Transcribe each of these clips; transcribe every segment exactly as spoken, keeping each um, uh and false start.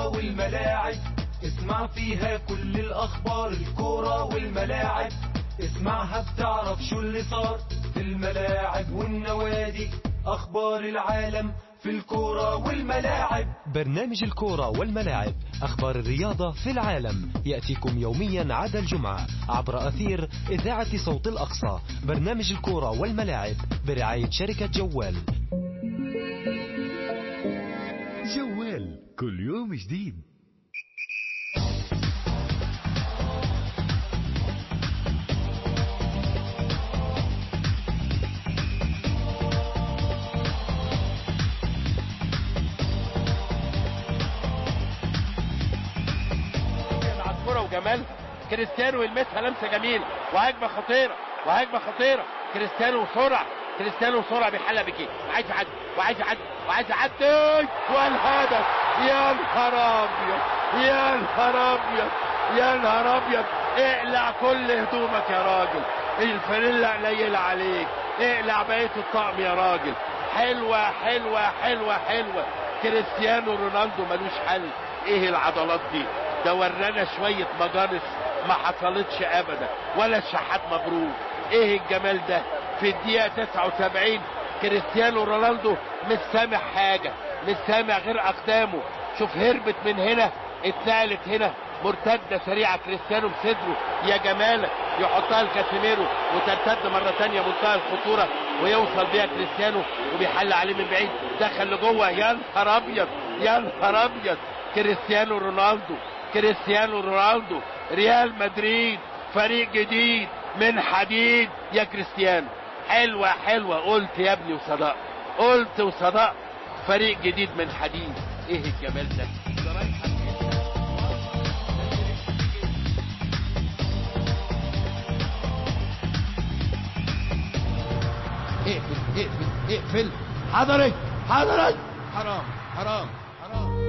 الكورة والملاعب، اسمع فيها كل الأخبار. الكورة والملاعب اسمعها بتعرف شو اللي صار في الملاعب والنوادي. أخبار العالم في الكورة والملاعب. برنامج الكورة والملاعب، أخبار الرياضة في العالم، يأتيكم يوميا عدا الجمعة عبر أثير إذاعة صوت الأقصى. برنامج الكورة والملاعب برعاية شركة جوال. جوال كل يوم جديد. وجمال كريستيانو يلمسها لمسه جميله وهجمه خطيره وهجمه خطيره. كريستيانو سرعه كريستيانو سرعه بيحلق بكيه وعايز يعدي وعايز يعدي وعايز يعدي والهدف. يا نهار ابيض يا نهار ابيض يا نهار ابيض. اقلع كل هدومك يا راجل، الفانيلا قليله عليك، اقلع بقيه الطقم يا راجل. حلوه حلوه حلوه حلوه. كريستيانو رونالدو ملوش حل. ايه العضلات دي؟ ده ورانا شوية مجانس ما حصلتش ابدا، ولا الشحات مبروك. ايه الجمال ده؟ في الدقيقة تسعة وسبعين كريستيانو رونالدو مش سامع حاجة، مش سامع غير اقدامه. شوف هربت من هنا اتنقلت هنا، مرتدة سريعة كريستيانو بصدره يا جمالك، يحطها لكاسيميرو وترتد مرة تانية منتهى الخطورة ويوصل بيها كريستيانو وبيحل عليه من بعيد، دخل لجوه. يا نهار ابيض يا نهار ابيض. كريستيانو رونالدو كريستيانو رونالدو ريال مدريد فريق جديد من حديد يا كريستيانو. حلوة حلوة. قلت يا ابني وصدق، قلت وصدق. فريق جديد من حديد. ايه الجمال ده؟ اقفل اقفل اقفل. حضرك حضرك. حرام حرام حرام.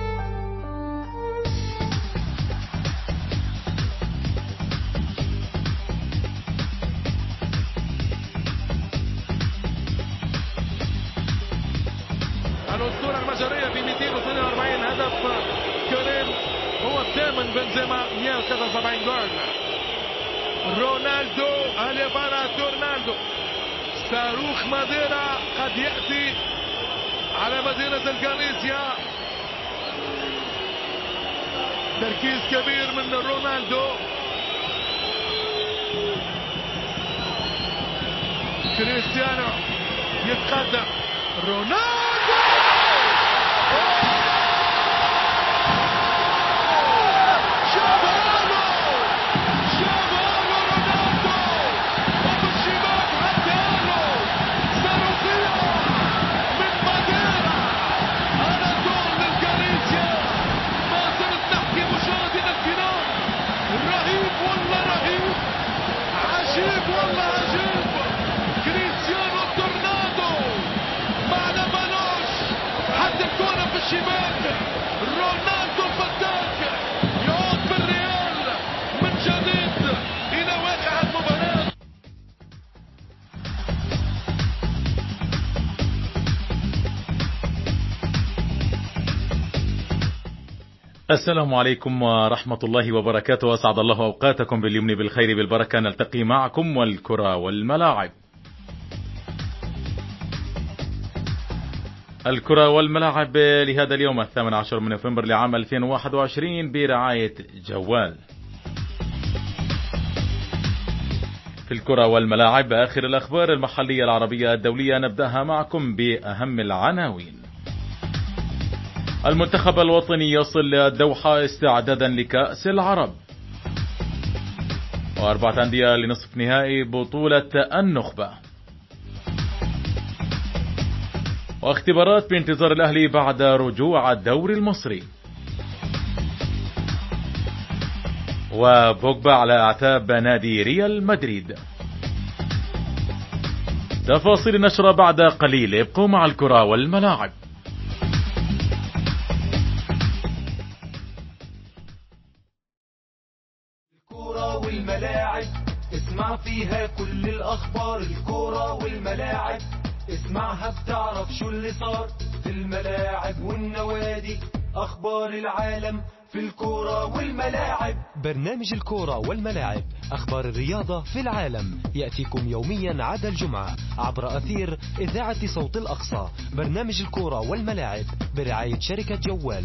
الأسطورة المجرية ب مئتين واثنين وأربعين هدف، كريم هو الثامن، بنزيما مئة وثلاثة وسبعين جول. رونالدو اليفارا رونالدو صاروخ ماديرا قد يأتي على مدينة الغاليسيا. تركيز كبير من رونالدو. كريستيانو يتقدم. رونالدو والله عجيب. كريستيانو التورنادو بعد بلوش حتى الكرة في الشباك. رونالدو الفتاك يعود بالريال من جديد إلى واقع المباراة. السلام عليكم ورحمة الله وبركاته. أسعد الله أوقاتكم باليمن بالخير بالبركة. نلتقي معكم والكرة والملاعب. الكرة والملاعب لهذا اليوم الثامن عشر من نوفمبر لعام ألفين وواحد وعشرين برعاية جوال. في الكرة والملاعب آخر الأخبار المحلية العربية الدولية، نبدأها معكم بأهم العناوين. المنتخب الوطني يصل الدوحة استعدادا لكأس العرب. وأربعة أندية لنصف نهائي بطولة النخبة. واختبارات بانتظار الأهلي بعد رجوع الدوري المصري. وبوجبا على أعتاب نادي ريال مدريد. تفاصيل النشرة بعد قليل، ابقوا مع الكرة والملاعب. الكورة والملاعب اسمع فيها كل الأخبار. الكورة والملاعب اسمعها بتعرف شو اللي صار في الملاعب والنوادي. أخبار العالم في الكورة والملاعب. برنامج الكورة والملاعب، أخبار الرياضة في العالم، يأتيكم يوميا عدا الجمعة عبر أثير إذاعة صوت الأقصى. برنامج الكورة والملاعب برعاية شركة جوال.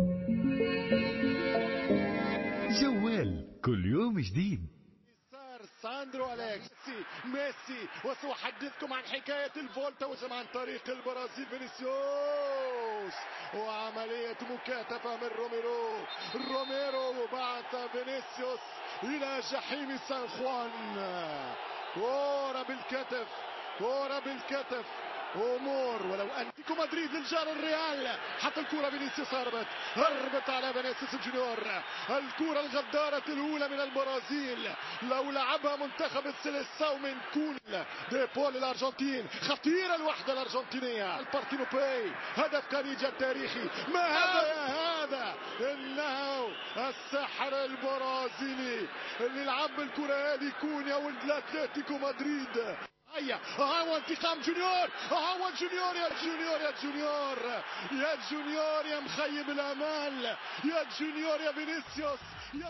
جوال كل يوم جديد. ساندرو أليكس ميسي، وسأحدثكم عن حكاية الفولتا عن طريق البرازيل فينيسيوس، وعملية مكاتفة من روميرو. روميرو بعث فينيسيوس إلى جحيم سان خوان. كورة بالكتف، كورة بالكتف، امور. ولو اتلتيكو مدريد للجار الريال، حتى الكره فينيسيوس هربت هربت على فينيسيوس جونيور. الكره الغداره الاولى من البرازيل، لو لعبها منتخب السيليساو من كون دي بول الارجنتين. خطيره الوحده الارجنتينيه. البارتينو باي، هدف كاريجا التاريخي. ما هذا يا هذا؟ انه السحر البرازيلي اللي لعب الكره هذه كون يا ولد اتلتيكو مدريد. هيا هو انتقام جونيور، هو جونيور يا جونيور يا جونيور يا جونيور يا مخيب الامال، يا جونيور يا فينيسيوس يا.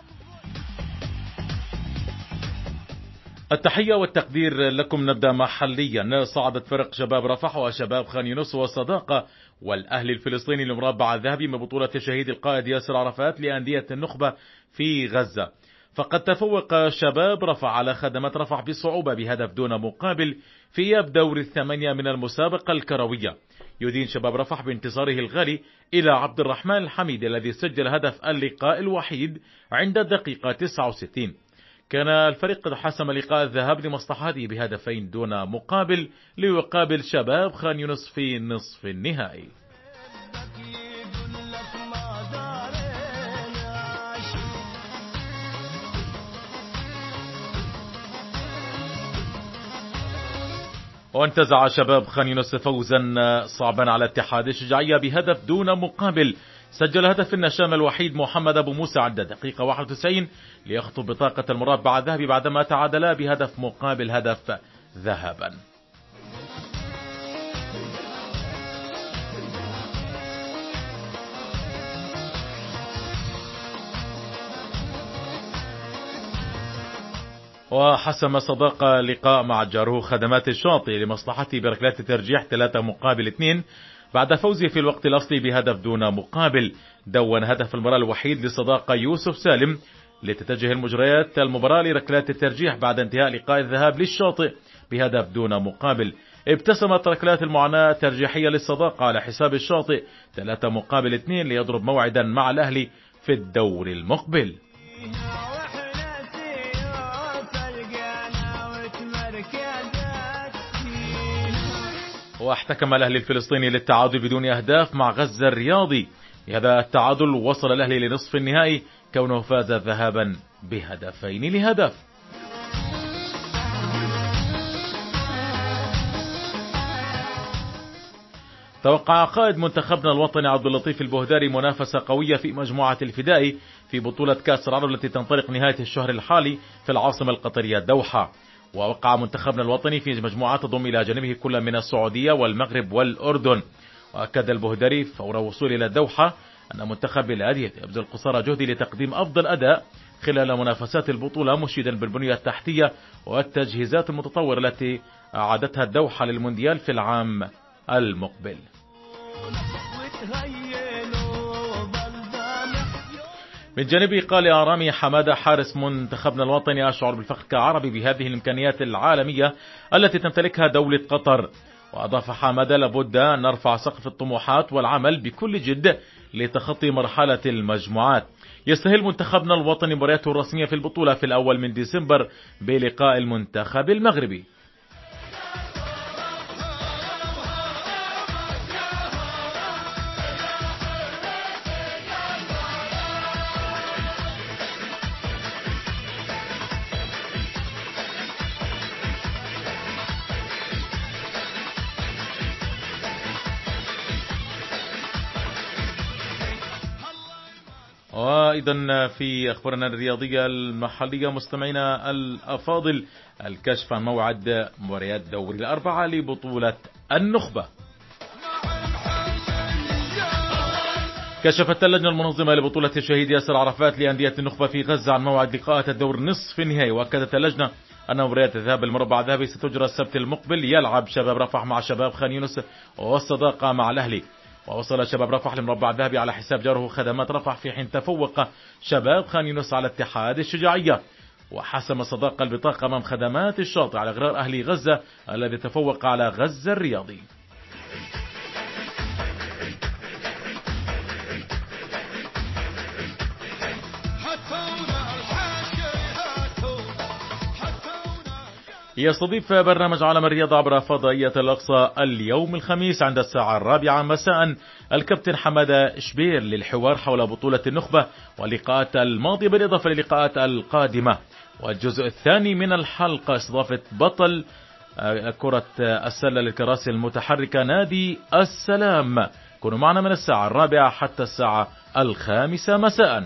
التحية والتقدير لكم. نبدأ محليا. صعدت فرق شباب رفح وشباب خان يونس وصداقة والأهلي الفلسطيني لمربع الذهبي من بطولة شهيد القائد ياسر عرفات لأندية النخبة في غزة. فقد تفوق شباب رفح على خدمات رفح بصعوبة بهدف دون مقابل في إياب دور الثمانية من المسابقة الكروية. يدين شباب رفح بانتصاره الغالي إلى عبد الرحمن الحميد الذي سجل هدف اللقاء الوحيد عند الدقيقة تسعة وستين. كان الفريق قد حسم لقاء الذهاب لمصلحته بهدفين دون مقابل ليقابل شباب خان يونس في نصف النهائي. وانتزع شباب خان يونس فوزا صعبا على اتحاد الشجاعية بهدف دون مقابل. سجل هدف النشام الوحيد محمد أبو موسى عند دقيقة واحد وتسعين ليخطب بطاقة المربع الذهبي بعدما تعادلا بهدف مقابل هدف ذهبا. وحسم صداقة لقاء مع جاره خدمات الشاطئ لمصلحته بركلات ترجيح ثلاثة مقابل اثنين بعد فوزه في الوقت الأصلي بهدف دون مقابل. دون هدف المباراة الوحيد لصداقة يوسف سالم لتتجه المجريات المباراة لركلات الترجيح بعد انتهاء لقاء الذهاب للشاطئ بهدف دون مقابل. ابتسمت ركلات المعاناة ترجيحية للصداقة على حساب الشاطئ ثلاثة مقابل اثنين ليضرب موعدا مع الأهلي في الدور المقبل. واحتكم الأهلي الفلسطيني للتعادل بدون أهداف مع غزة الرياضي. بهذا التعادل وصل الأهلي لنصف النهائي كونه فاز ذهابا بهدفين لهدف. توقع قائد منتخبنا الوطني عبد اللطيف البهداري منافسة قوية في مجموعة الفدائي في بطولة كأس العرب التي تنطلق نهاية الشهر الحالي في العاصمة القطرية دوحة. ووقع منتخبنا الوطني في مجموعات تضم إلى جانبه كل من السعودية والمغرب والأردن. وأكد البهداري فور وصول إلى الدوحة أن منتخب الأهلي يبذل قصارى جهده لتقديم أفضل أداء خلال منافسات البطولة، مشيدا بالبنية التحتية والتجهيزات المتطورة التي أعادتها الدوحة للمونديال في العام المقبل. من جانبه قال رامي حمادة حارس منتخبنا الوطني: أشعر بالفخر كعربي بهذه الإمكانيات العالمية التي تمتلكها دولة قطر. وأضاف حمادة: لابد أن نرفع سقف الطموحات والعمل بكل جد لتخطي مرحلة المجموعات. يستهل منتخبنا الوطني مبارياته الرسمية في البطولة في الأول من ديسمبر بلقاء المنتخب المغربي. وأيضا في أخبارنا الرياضية المحلية مستمعينا الأفاضل، الكشف عن موعد مباريات دوري الأربعة لبطولة النخبة. كشفت اللجنة المنظمة لبطولة الشهيد ياسر عرفات لأندية النخبة في غزة عن موعد لقاءات الدور نصف النهائي، وأكدت اللجنة أن مباريات الذهاب المربع الذهبي ستجرى السبت المقبل. يلعب شباب رفح مع شباب خان يونس والصداقة مع الأهلي. ووصل شباب رفح للمربع الذهبي على حساب جاره خدمات رفح، في حين تفوق شباب خان يونس على اتحاد الشجاعية. وحسم صداقة البطاقة أمام خدمات الشاطئ على غرار أهلي غزة الذي تفوق على غزة الرياضي. يستضيف برنامج عالم الرياضة عبر فضائية الأقصى اليوم الخميس عند الساعة الرابعة مساء الكابتن حمادة شبير للحوار حول بطولة النخبة واللقاءات الماضية بالإضافة للقاءات القادمة. والجزء الثاني من الحلقة استضافة بطل كرة السلة للكراسي المتحركة نادي السلام. كونوا معنا من الساعة الرابعة حتى الساعة الخامسة مساء.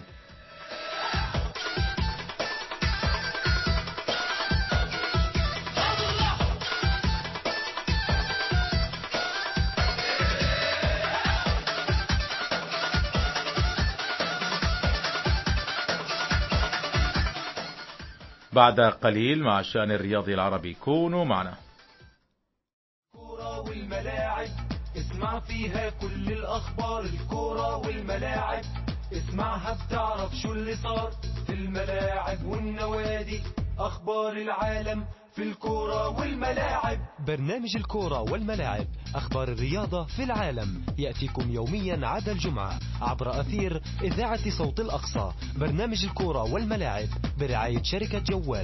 بعد قليل مع الشأن الرياضي العربي، كونوا معنا. الكورة والملاعب اسمع فيها كل الأخبار. الكورة والملاعب اسمعها بتعرف شو اللي صار في الملاعب والنوادي. أخبار العالم في الكورة والملاعب. برنامج الكورة والملاعب، أخبار الرياضة في العالم، يأتيكم يوميا عدا الجمعة عبر أثير إذاعة صوت الأقصى. برنامج الكورة والملاعب برعاية شركة جوال.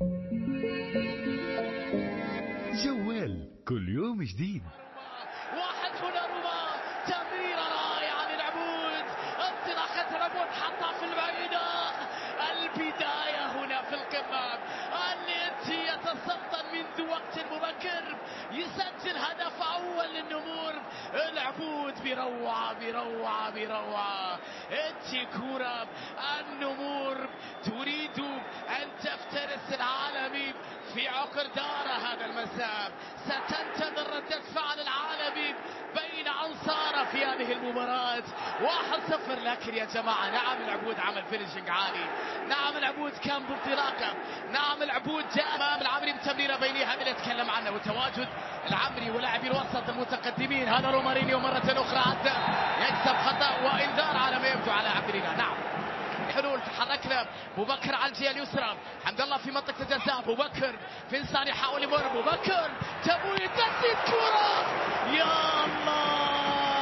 جوال كل يوم جديد. واحد هنا ربا تمريرة رائعة للعبود، انطلاقة العبود حطها في البعيدة. البداية هنا في القمة، التي يتسلطن منذ وقت مبكر يسجل هدف أول للنمور. العبود بروعة بروعة بروعة. انتي كورة النمور تريد أن تفترس العالمي في عقر دار هذا المساء. ستنتظر ردة فعل العالمي بين أنصاره في هذه المباراة. واحد صفر. لكن يا جماعة نعم العبود عمل فينيشنج عالي، نعم العبود كان بانطلاقه، نعم العبود جاء أمام العمري بتمريرة بينية. هذا اللي يتكلم عنه وتواجد العمري ولاعبي الوسط المتقدمين. هذا رومارينيو مرة أخرى عدى يكسب خطأ وإنذار على ما يبدو على عبدالله. نعم حلول، تحركنا ابو بكر على الجهه اليسرى، حمد الله في منطقه الجزاء، ابو بكر في انسان يحاول يمر، ابو بكر تبوي تسديد كره. يا الله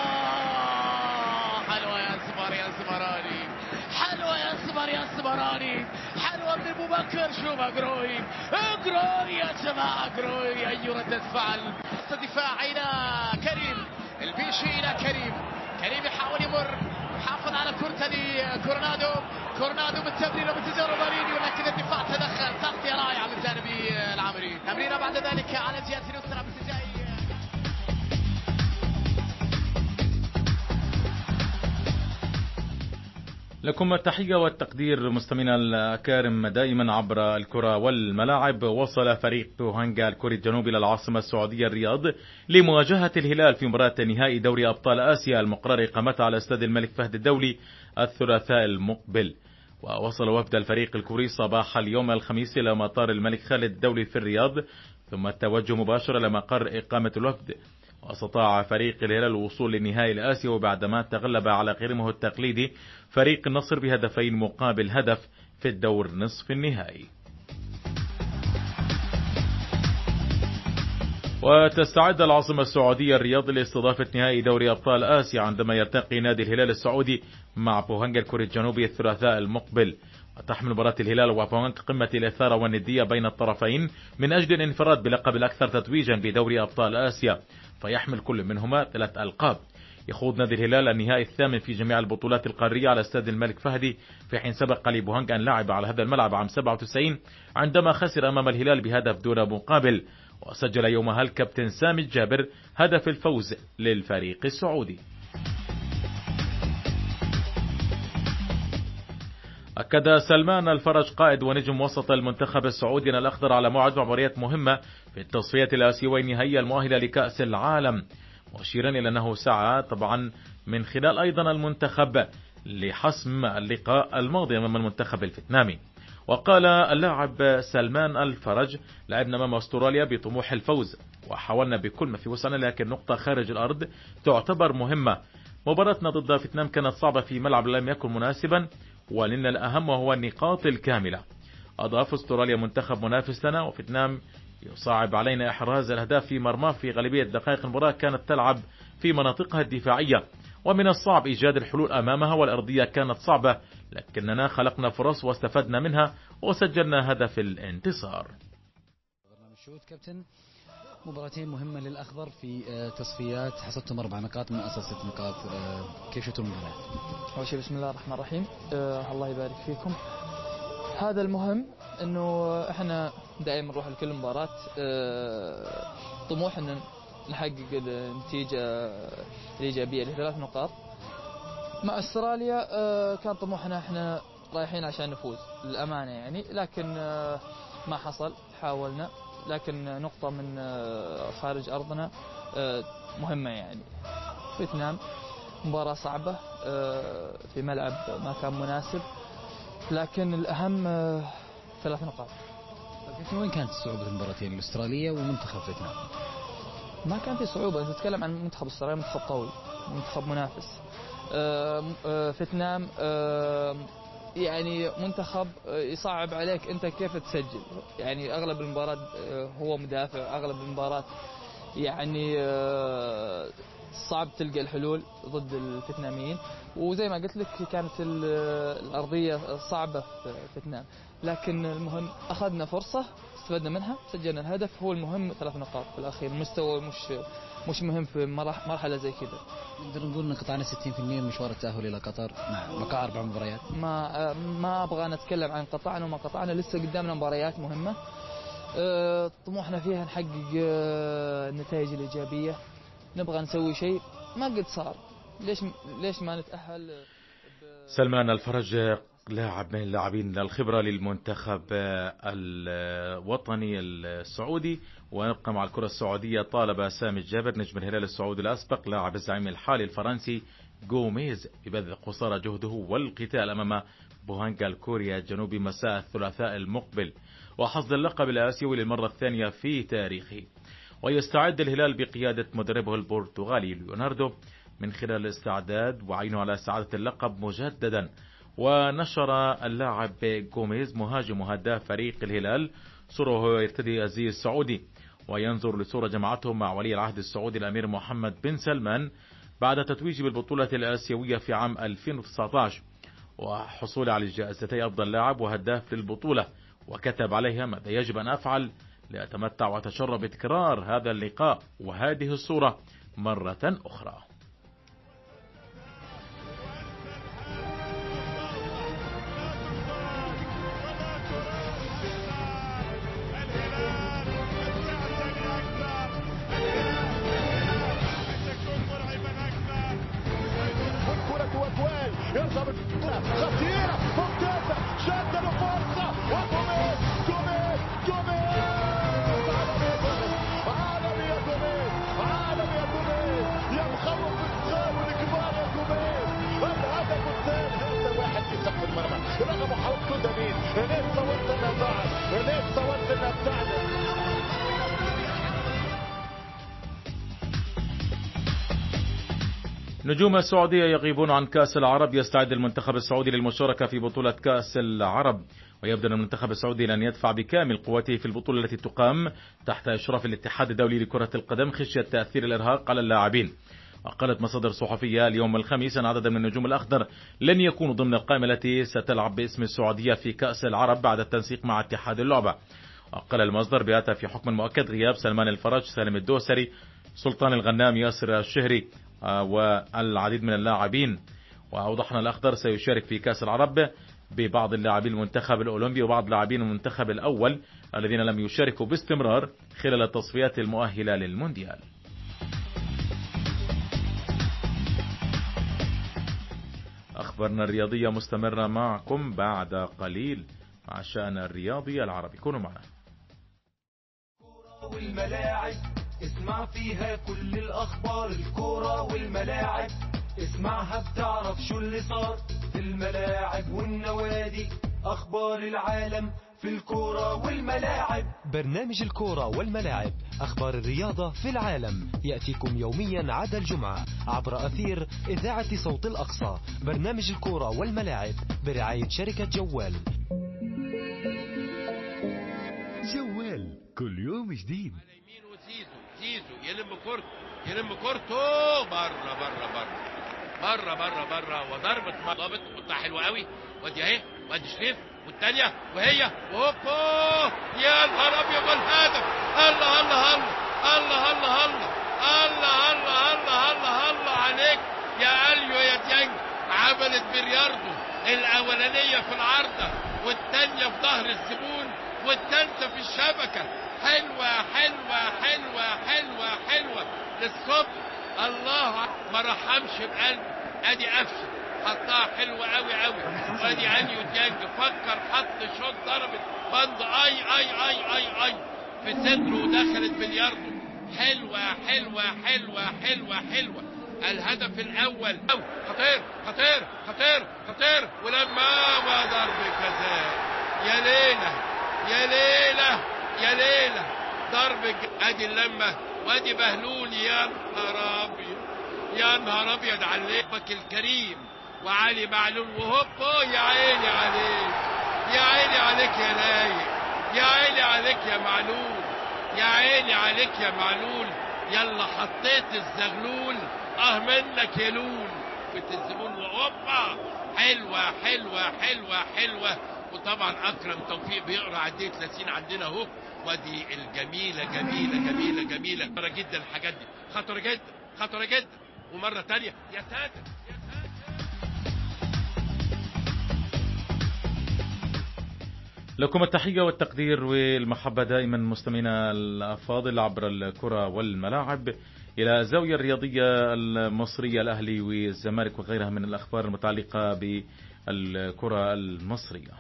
حلوه يا سمر يا سمراني، حلوه يا سمر يا سمراني، حلوه من ابو بكر. شوف اجروي اجروي يا جماعه اجروي. اي رده فعل. دفاع الى كريم البيشي، الى كريم كريم يحاول يمر، حافظ على كرة لكورنادو، كورنادو بالتمرير وبتجارب مارينيو، ولكن الدفاع تدخل. تغطية رائعة من جانب العمري. تمريرة بعد ذلك على الجهة اليسرى باتجاه. لكم التحية والتقدير مستمعينا الأكارم دائما عبر الكرة والملاعب. وصل فريق بوهانجا الكوري الجنوبي إلى العاصمة السعودية الرياض لمواجهة الهلال في مباراة نهائي دوري أبطال آسيا المقرر إقامتها على استاد الملك فهد الدولي الثلاثاء المقبل. ووصل وفد الفريق الكوري صباح اليوم الخميس إلى مطار الملك خالد الدولي في الرياض، ثم التوجه مباشرة لمقر إقامة الوفد. واستطاع فريق الهلال الوصول للنهائي الآسيا، وبعدما تغلب على قرمه التقليدي فريق النصر بهدفين مقابل هدف في الدور نصف النهائي. وتستعد العاصمة السعودية الرياض لاستضافة نهائي دوري أبطال آسيا عندما يلتقي نادي الهلال السعودي مع بوهانجا الكوري الجنوبي الثلاثاء المقبل. وتحمل مباراة الهلال وبوهانجا قمة الإثارة والندية بين الطرفين من أجل الانفراد بلقب الأكثر تتويجا بدوري أبطال آسيا، فيحمل كل منهما ثلاث ألقاب. يخوض نادي الهلال النهائي الثامن في جميع البطولات القارية على استاد الملك فهدي، في حين سبق لبوهانجا أن لعب على هذا الملعب عام سبعة وتسعين عندما خسر أمام الهلال بهدف دون مقابل، وسجل يومها الكابتن سامي الجابر هدف الفوز للفريق السعودي. أكد سلمان الفرج قائد ونجم وسط المنتخب السعودي أن الأخضر على موعد مباريات مهمة في التصفيات الآسيوية النهائية المؤهلة لكأس العالم، مشيرا إلى أنه سعى طبعا من خلال أيضا المنتخب لحسم اللقاء الماضي أمام المنتخب الفيتنامي. وقال اللاعب سلمان الفرج: لعبنا أمام أستراليا بطموح الفوز وحاولنا بكل ما في وسعنا، لكن نقطة خارج الأرض تعتبر مهمة. مباراتنا ضد فيتنام كانت صعبة في ملعب لم يكن مناسبا، ولنا الأهم وهو النقاط الكاملة. أضاف: أستراليا منتخب منافس لنا، وفيتنام يصعب علينا إحراز الأهداف في مرماه. في غالبية دقائق المباراة كانت تلعب في مناطقها الدفاعية، ومن الصعب إيجاد الحلول أمامها، والأرضية كانت صعبة، لكننا خلقنا فرص واستفدنا منها وسجلنا هدف الانتصار. كابتن، مباراتين مهمة للأخضر في تصفيات، حصدتم أربع نقاط من أصل ست نقاط، كيف شفتوا المباراة؟ أول شيء بسم الله الرحمن الرحيم، أه الله يبارك فيكم. هذا المهم إنه إحنا دائما نروح لكل مباراة أه طموح إن نحقق النتيجة الإيجابية لثلاث نقاط. مع استراليا أه كان طموحنا إحنا رايحين عشان نفوز للأمانة يعني، لكن أه ما حصل. حاولنا، لكن نقطة من خارج أرضنا مهمة يعني. فيتنام مباراة صعبة في ملعب ما كان مناسب، لكن الأهم ثلاث نقاط. وين كانت صعوبة المباراتين الأسترالية ومنتخب فيتنام؟ ما كان في صعوبة. أنت تتكلم عن منتخب استراليا، منتخب قوي، منتخب منافس. فيتنام يعني منتخب يصعب عليك أنت كيف تسجل، يعني أغلب المباراة هو مدافع، أغلب المباراة يعني صعب تلقى الحلول ضد الفيتناميين. وزي ما قلت لك كانت الأرضية صعبة في فيتنام، لكن المهم أخذنا فرصة استفدنا منها، سجلنا الهدف. هو المهم ثلاث نقاط في الأخير. المستوى مش مش مهم في مرحلة زي كذا. نقدر نقول ان قطعنا ستين بالمئة من مشوار التأهل إلى قطر مع بقاء أربع مباريات. ما ما أبغى نتكلم عن قطعنا وما قطعنا، لسه قدامنا مباريات مهمة طموحنا فيها نحقق النتائج الإيجابية. نبغى نسوي شيء ما قد صار، ليش ليش ما نتأهل؟ سلمان الفرج لاعب من اللاعبين الخبرة للمنتخب الوطني السعودي. ونبقى مع الكرة السعودية. طالب سامي الجابر نجم الهلال السعودي الأسبق لاعب الزعيم الحالي الفرنسي جوميز ببذل قصارى جهده والقتال أمام بوهانغا الكوريا الجنوبي مساء الثلاثاء المقبل، وحصد اللقب الآسيوي للمرة الثانية في تاريخه. ويستعد الهلال بقيادة مدربه البرتغالي ليوناردو من خلال الاستعداد وعينه على سعادة اللقب مجددا. ونشر اللاعب جوميز مهاجم وهداف فريق الهلال صوره يرتدي الزي السعودي، وينظر لصورة جمعته مع ولي العهد السعودي الأمير محمد بن سلمان بعد تتويجه بالبطولة الآسيوية في عام ألفين وتسعة عشر وحصول على جائزتي أفضل لاعب وهداف للبطولة. وكتب عليها: ماذا يجب أن أفعل لأتمتع وأتشرف بتكرار هذا اللقاء وهذه الصورة مرة أخرى. خطيرة ممتازة، شادة الفرصة وجوميز جوميز جوميز عالمي يا جوميز، عالمي يا جوميز، عالمي يا جوميز، يا مخوف الصغار والكبار يا جوميز. الهدف الثاني هذا واحد في سقف المرمى، رغم حوطه مين؟ هناك صورت انها ضاعت، هناك صورت انها ابتعدت. نجوم السعودية يغيبون عن كأس العرب. يستعد المنتخب السعودي للمشاركة في بطولة كأس العرب، ويبدأ المنتخب السعودي لأن يدفع بكامل قوته في البطولة التي تقام تحت إشراف الاتحاد الدولي لكرة القدم خشية تأثير الإرهاق على اللاعبين. وقالت مصادر صحفية اليوم الخميس أن عددا من النجوم الأخضر لن يكونوا ضمن القائمة التي ستلعب باسم السعودية في كأس العرب بعد التنسيق مع اتحاد اللعبة. وقال المصدر بات في حكم المؤكد غياب سلمان الفرج، سالم الدوسري، سلطان الغنام، ياسر الشهري والعديد من اللاعبين. وأوضحنا الأخضر سيشارك في كأس العرب ببعض اللاعبين المنتخب الأولمبي وبعض لاعبين المنتخب الأول الذين لم يشاركوا باستمرار خلال التصفيات المؤهلة للمونديال. أخبارنا الرياضية مستمرة معكم بعد قليل مع الشأن الرياضي العربي. كونوا معنا. والملاعب اسمع فيها كل الأخبار، الكورة والملاعب اسمعها بتعرف شو اللي صار في الملاعب والنوادي، أخبار العالم في الكورة والملاعب. برنامج الكورة والملاعب، أخبار الرياضة في العالم، يأتيكم يوميا عدا الجمعة عبر أثير إذاعة صوت الأقصى. برنامج الكورة والملاعب برعاية شركة جوال. جوال كل يوم جديد. على يمينه زيزو، زيزو يلم كورته، يلم كورته بره بره بره بره بره بره وضربة ضابط قطع حلوة قوي. وادي اهي، وادي شريف والثانية وهي وهوبا، يا نهار ابيض الهدف. الله الله الله الله الله الله الله الله الله الله عليك يا اليو يا ديانج. عملت بلياردو، الاولانية في العارضة والثانية في ظهر الزبون والثالثة في الشبكة. حلوة حلوة حلوة حلوة حلوة للصبح. الله ما رحمش بقلبه. ادي قفشه حطها حلوة قوي قوي. وادي انيو ديانج فكر حط شوط ضربت بند اي اي اي اي اي في صدره ودخلت بلياردو. حلوة حلوة حلوة حلوة حلوة. الهدف الاول خطير خطير خطير خطير ولما وضرب جزاء. يا ليلة يا ليلة يا ليلة ضرب. ادي اللمة وادي بهلول. يا نهار ابيض يا نهار ابيض عليك الكريم وعلي معلول وهوبا. يا عيني عليك يا عيني عليك يا رايق. يا عيني عليك يا معلول. يا عيني عليك يا معلول. يلا حطيت الزغلول اه منك يا لول. بت الزبون وهوبا. حلوة حلوة حلوة حلوة. وطبعا اكرم توفيق بيقرا عديه ثلاثين عندنا اهو. ودي الجميله جميله جميله جميله. خطره جدا الحاجات دي، خطره جدا خطره جدا. ومره تانية يا ساتر يا ساتر. لكم التحية والتقدير والمحبة دائما مستمعينا الأفاضل عبر الكرة والملاعب إلى الزاوية الرياضية المصرية، الأهلي والزمالك وغيرها من الأخبار المتعلقة بالكرة المصرية.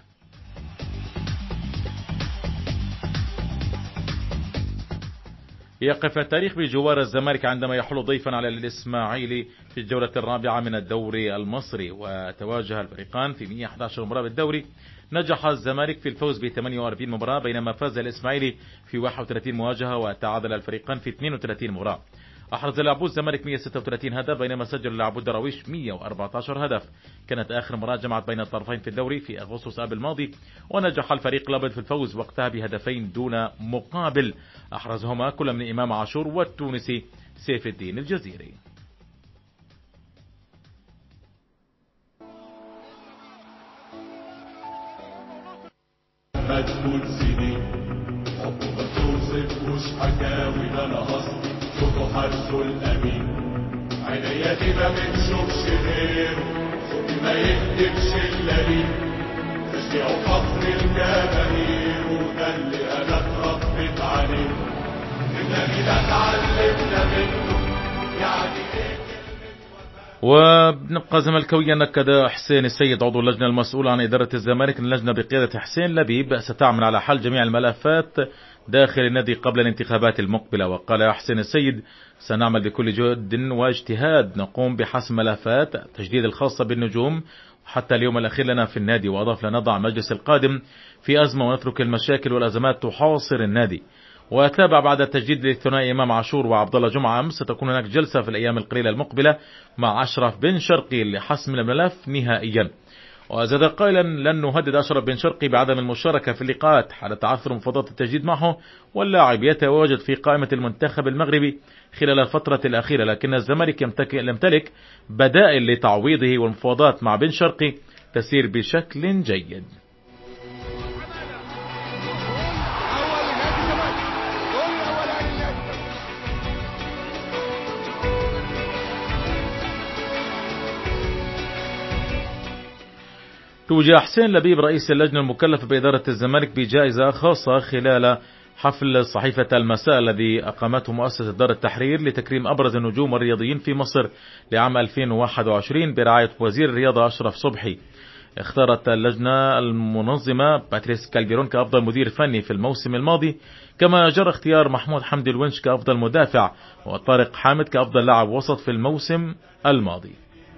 يقف التاريخ بجوار الزمالك عندما يحل ضيفا على الإسماعيلي في الجولة الرابعة من الدوري المصري. وتواجه الفريقان في مئة وأحد عشر مباراة بالدوري. نجح الزمالك في الفوز ب ثمانية وأربعين مباراة بينما فاز الإسماعيلي في واحد وثلاثين مواجهة وتعادل الفريقان في اثنين وثلاثين مباراة. أحرز لاعبو الزمالك مئة وستة وثلاثين هدف بينما سجل لاعبو الدراويش مئة وأربعة عشر هدف. كانت آخر مباراة جمعت بين الطرفين في الدوري في أغسطس آب الماضي، ونجح الفريق الأبيض في الفوز وقتها بهدفين دون مقابل أحرزهما كل من إمام عاشور والتونسي سيف الدين الجزيري. مدفون سنين حبه ما توصفوش حكاوي ده انا قصدي شوفوا حرسه الامين. عينيا دي ما بتشوفش غيره، صوتي ما يكتبش الا ليه. تشجيع فخر الجماهير وده اللي انا اتربيت عليه. النبي ده اتعلمنا منه يعني ايه. وبنبقى زملكاويا. نكد حسين السيد عضو اللجنة المسؤول عن إدارة الزمالك أن اللجنة بقيادة حسين لبيب ستعمل على حل جميع الملفات داخل النادي قبل الانتخابات المقبلة. وقال حسين السيد: سنعمل بكل جهد واجتهاد نقوم بحسم ملفات التجديد الخاصة بالنجوم حتى اليوم الأخير لنا في النادي. وأضاف: لنضع المجلس القادم في أزمة ونترك المشاكل والأزمات تحاصر النادي. وتابع بعد التجديد للثنائي إمام عاشور وعبد الله جمعة أمس ستكون هناك جلسة في الأيام القليلة المقبلة مع أشرف بن شرقي لحسم الملف نهائيا. وزاد قائلا: لن نهدد أشرف بن شرقي بعدم المشاركة في اللقاءات حال تعثر مفاوضات التجديد معه، واللاعب يتواجد في قائمة المنتخب المغربي خلال الفترة الأخيرة، لكن الزمالك يمتلك بدائل لتعويضه، والمفاوضات مع بن شرقي تسير بشكل جيد. توجه حسين لبيب رئيس اللجنة المكلف بإدارة الزمالك بجائزة خاصة خلال حفل صحيفة المساء الذي أقامته مؤسسة دار التحرير لتكريم أبرز النجوم الرياضيين في مصر لعام ألفين وواحد وعشرين برعاية وزير الرياضة أشرف صبحي. اختارت اللجنة المنظمة باتريس كالديرون كأفضل مدير فني في الموسم الماضي، كما جرى اختيار محمود حمدي الونش كأفضل مدافع وطارق حامد كأفضل لاعب وسط في الموسم الماضي.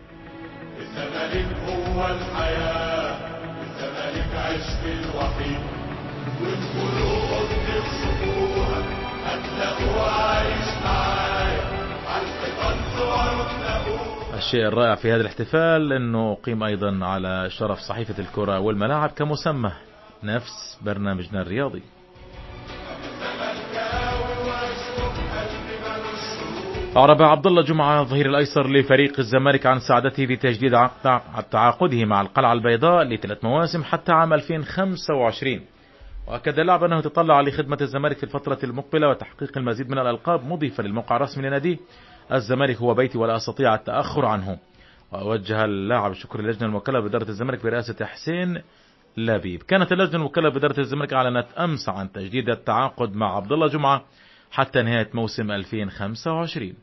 هو الحياة، الزمالك عشق الوحيد، وادخلوا أوضتي وشوفوها هتلاقوها عايش معايا، عالحيطان صور تلاقوها. الشيء الرائع في هذا الاحتفال انه قيم ايضا على شرف صحيفة الكرة والملاعب كمسمى نفس برنامجنا الرياضي. أعرب عبد الله جمعة الظهير الأيسر لفريق الزمالك عن سعادته في تجديد عقد تعاقده مع القلعة البيضاء لثلاث مواسم حتى عام ألفين وخمسة وعشرين، وأكد اللاعب أنه يتطلع لخدمة الزمالك في الفترة المقبلة وتحقيق المزيد من الألقاب، مضيفا للموقع الرسمي لناديه الزمالك هو بيتي ولا أستطيع التأخر عنه. ووجه اللاعب شكر اللجنة الموكلة بإدارة الزمالك برئاسة حسين لبيب. كانت اللجنة الموكلة بإدارة الزمالك أعلنت أمس عن تجديد التعاقد مع عبد الله جمعة حتى نهاية موسم ألفين وخمسة وعشرين.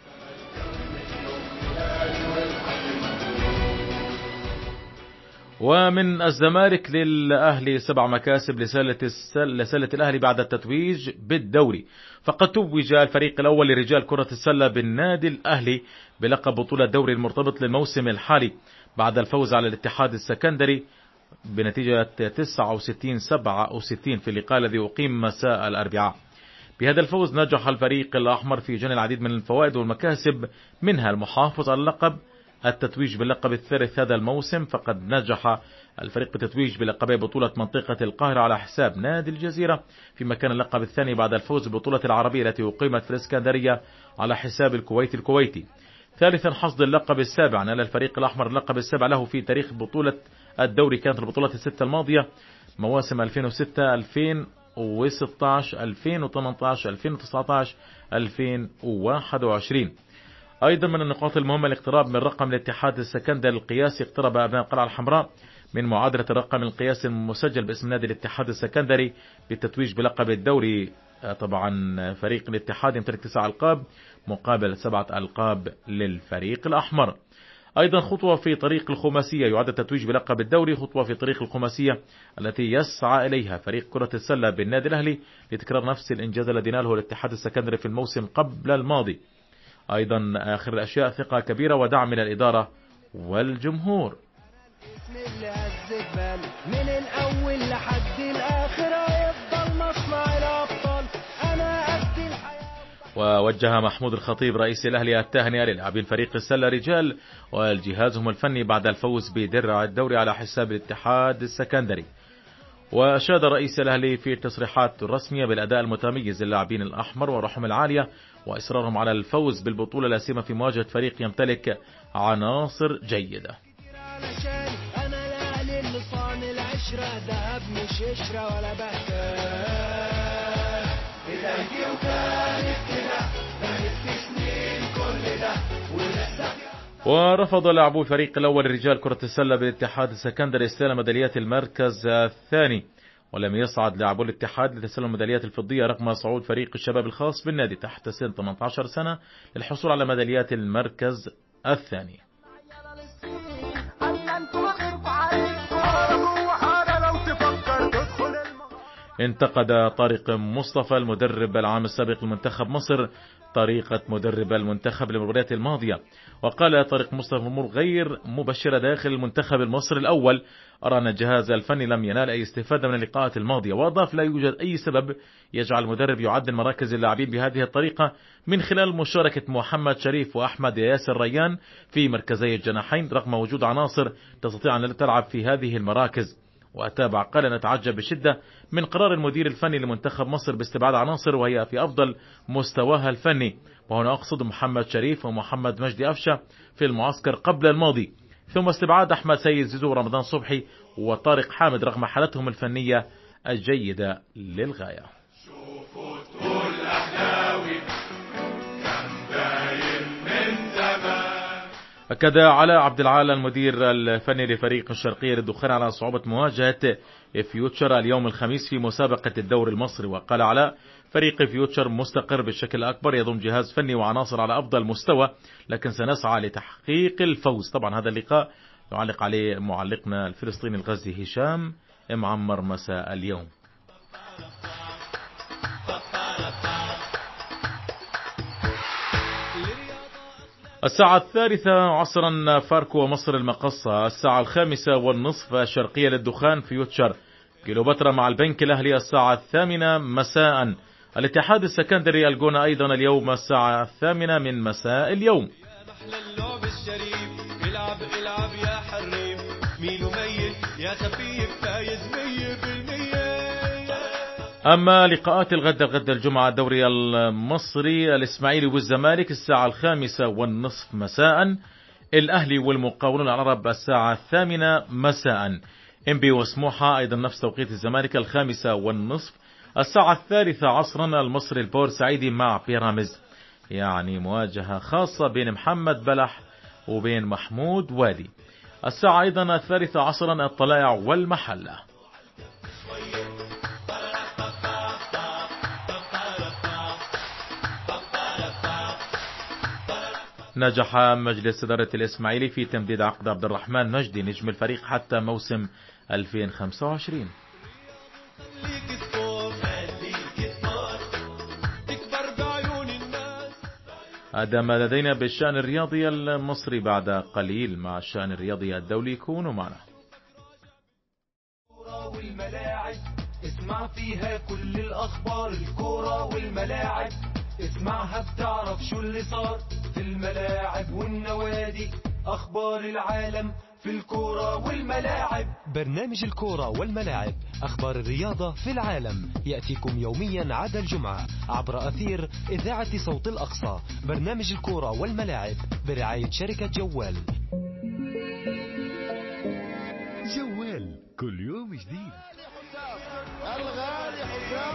ومن الزمالك للأهلي سبع مكاسب لسلة لسلة الأهلي بعد التتويج بالدوري. فقد توج الفريق الأول لرجال كرة السلة بالنادي الأهلي بلقب بطولة الدوري المرتبط للموسم الحالي بعد الفوز على الاتحاد السكندري بنتيجة تسعة وستين سبعة وستين في اللقاء الذي أقيم مساء الأربعاء. بهذا الفوز نجح الفريق الأحمر في جني العديد من الفوائد والمكاسب، منها المحافظ على اللقب، التتويج باللقب الثالث هذا الموسم، فقد نجح الفريق بالتتويج بلقبي بطولة منطقة القاهرة على حساب نادي الجزيرة، فيما كان اللقب الثاني بعد الفوز ببطولة العربية التي أقيمت في الإسكندرية على حساب الكويت الكويتي. ثالثا حصد اللقب السابع، نال الفريق الأحمر اللقب السابع له في تاريخ بطولة الدوري، كانت البطولات الستة الماضية مواسم ألفين وستة ألفين وستة عشر ألفين وثمانية عشر ألفين وتسعة عشر ألفين وواحد وعشرين. أيضا من النقاط المهمة الاقتراب من رقم الاتحاد السكندري القياسي. اقترب أبناء القلعة الحمراء من معادلة الرقم القياسي المسجل باسم نادي الاتحاد السكندري بالتتويج بلقب الدوري. طبعا فريق الاتحاد يمتلك تسع ألقاب مقابل سبعة ألقاب للفريق الأحمر. أيضا خطوة في طريق الخماسية، يعد التتويج بلقب الدوري خطوة في طريق الخماسية التي يسعى إليها فريق كرة السلة بالنادي الأهلي لتكرار نفس الإنجاز الذي ناله الاتحاد السكندري في الموسم قبل الماضي. أيضا آخر الأشياء ثقة كبيرة ودعم من الإدارة والجمهور. من الأول لحد الآخر يفضل مصنع الأبطال أنا أبدي الحياة. ووجه محمود الخطيب رئيس الأهلي التهنئة للاعبين فريق السلة رجال والجهازهم الفني بعد الفوز بدرع الدوري على حساب الاتحاد السكندري. وأشاد رئيس الأهلي في التصريحات الرسمية بالأداء المتميز للاعبين الأحمر وروحهم العالية وإصرارهم على الفوز بالبطولة لا سيما في مواجهة فريق يمتلك عناصر جيدة. ورفض لاعبو الفريق الأول رجال كرة السلة بالاتحاد السكندري استلام ميداليات المركز الثاني، ولم يصعد لاعبو الاتحاد لتسلم الميداليات الفضية رغم صعود فريق الشباب الخاص بالنادي تحت سن ثمانية عشر سنة للحصول على ميداليات المركز الثاني. انتقد طارق مصطفى المدرب العام السابق لمنتخب مصر طريقة مدرب المنتخب للمباريات الماضية، وقال طارق مصطفى أمور غير مبشرة داخل المنتخب المصري الأول، أرى أن الجهاز الفني لم ينال أي استفادة من اللقاءات الماضية، وأضاف لا يوجد أي سبب يجعل المدرب يعدل مراكز اللاعبين بهذه الطريقة من خلال مشاركة محمد شريف وأحمد ياسر ريان في مركزي الجناحين رغم وجود عناصر تستطيع أن تلعب في هذه المراكز. وأتابع قال نتعجب بشدة من قرار المدير الفني لمنتخب مصر باستبعاد عناصر وهي في أفضل مستواها الفني، وهنا أقصد محمد شريف ومحمد مجدي أفشة في المعسكر قبل الماضي، ثم استبعاد أحمد سيد زيزو ورمضان صبحي وطارق حامد رغم حالتهم الفنية الجيدة للغاية. أكد على عبد العال المدير الفني لفريق الشرقية للدخان على صعوبة مواجهة فيوتشر اليوم الخميس في مسابقة الدوري المصري، وقال على فريق فيوتشر مستقر بالشكل الأكبر يضم جهاز فني وعناصر على أفضل مستوى لكن سنسعى لتحقيق الفوز. طبعا هذا اللقاء يعلق عليه معلقنا الفلسطيني الغزي هشام معمر مساء اليوم. الساعة الثالثة عصرا فاركو ومصر المقصة. الساعة الخامسة والنصف الشرقية للدخان فيوتشر كيلوباترا مع البنك الأهلي الساعة الثامنة مساء. الاتحاد السكندري الجونة أيضا اليوم الساعة الثامنة من مساء اليوم. أما لقاءات الغد الغد الجمعة الدوري المصري الإسماعيلي والزمالك الساعة الخامسة والنصف مساء. الأهلي والمقاولون العرب الساعة الثامنة مساء. إنبي وسموحة أيضا نفس توقيت الزمالك الخامسة والنصف. الساعة الثالثة عصرا المصري البورسعيدي مع بيراميدز، يعني مواجهة خاصة بين محمد بلح وبين محمود وادي. الساعة أيضا الثالثة عصرا الطلائع والمحلة. نجح مجلس إدارة الإسماعيلي في تمديد عقد عبد الرحمن مجدي نجم الفريق حتى موسم ألفين وخمسة وعشرين. هذا ما لدينا بالشأن الرياضي المصري. بعد قليل مع الشأن الرياضي الدولي كونوا معنا. والملاعب اسمع فيها كل الأخبار. الكورة والملاعب اسمعها بتعرف شو اللي صار في الملاعب والنوادي. أخبار العالم في الكورة والملاعب. برنامج الكورة والملاعب أخبار الرياضة في العالم يأتيكم يوميا عدا الجمعة عبر أثير إذاعة صوت الأقصى. برنامج الكورة والملاعب برعاية شركة جوال. جوال كل يوم جديد. الغالي حسام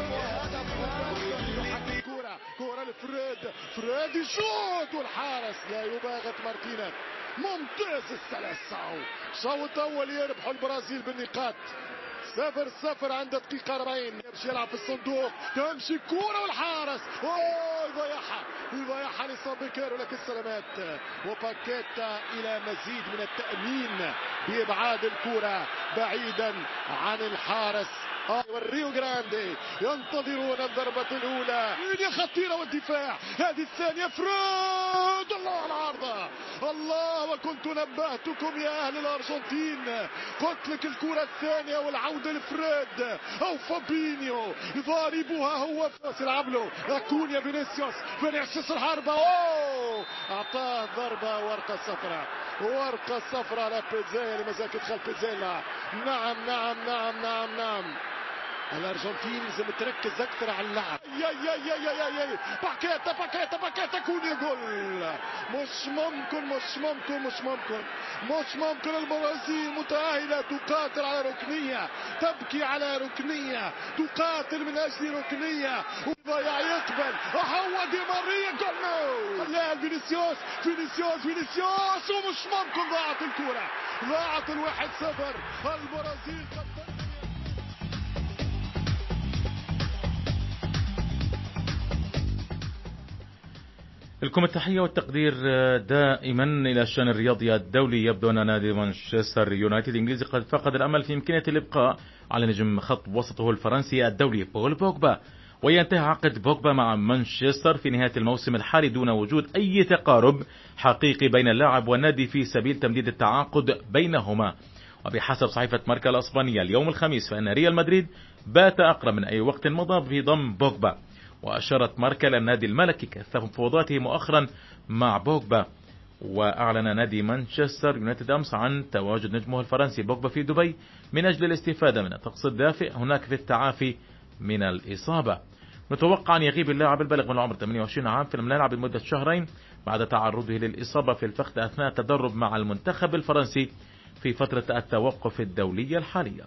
كورة كورة لفريد. فريد يشوط والحارس لا يباغت مارتينيز. ممتاز الثلاث ساعة. شوط أول يربحوا البرازيل بالنقاط صفر صفر عند دقيقة أربعين. يمشي يلعب في الصندوق تمشي كورة والحارس اوه يضيعها يضيعها لصابيكير ولكن السلامات. وباكيتا إلى مزيد من التأمين بإبعاد الكورة بعيدا عن الحارس. آه والريو جراندي ينتظرون الضربة الأولى. هي خطيرة والدفاع. هذه الثانية فريد الله على العارضة الله. وكنت نبهتكم يا أهل الأرجنتين قلت لك الكرة الثانية والعودة لفريد أو فابينيو يضاربها هو يلعب له أكونيا فينيسيوس فينيسيوس الحربة أوه أعطاه ضربة ورقة صفراء. ورقة صفراء على بيتزيلا لمزاك يدخل بيتزيلا. نعم نعم نعم نعم نعم. الارجنتين لازم تركز اكثر على اللعب. يا يا يا يا يا يا باكيتا باكيتا باكيتا كوني جول. مش ممكن مش ممكن مش ممكن مش ممكن. البرازيل متأهلة تقاتل على ركنية تبكي على ركنية تقاتل من اجل ركنية وضيع يقبل هو دي ماريا جول. لا فينيسيوس فينيسيوس فينيسيوس ومش ممكن ضاعت الكرة. ضاعت الواحد صفر. البرازيل لكم التحية والتقدير دائما إلى الشأن الرياضي الدولي. يبدو أن نادي مانشستر يونايتد الإنجليزي قد فقد الأمل في إمكانية الإبقاء على نجم خط وسطه الفرنسي الدولي بول بوجبا، وينتهي عقد بوجبا مع مانشستر في نهاية الموسم الحالي دون وجود أي تقارب حقيقي بين اللاعب والنادي في سبيل تمديد التعاقد بينهما. وبحسب صحيفة ماركا الأسبانية اليوم الخميس فإن ريال مدريد بات أقرب من أي وقت مضى في ضم بوجبا. وأشارت ماركا للنادي الملكي كثف مفاوضاته مؤخرا مع بوجبا. وأعلن نادي مانشستر يونايتد أمس عن تواجد نجمه الفرنسي بوجبا في دبي من أجل الاستفادة من الطقس الدافئ هناك في التعافي من الإصابة. متوقع أن يغيب اللاعب البالغ من العمر ثمانية وعشرين عام في الملاعب لمدة شهرين بعد تعرضه للإصابة في الفخذ أثناء التدرب مع المنتخب الفرنسي في فترة التوقف الدولية الحالية.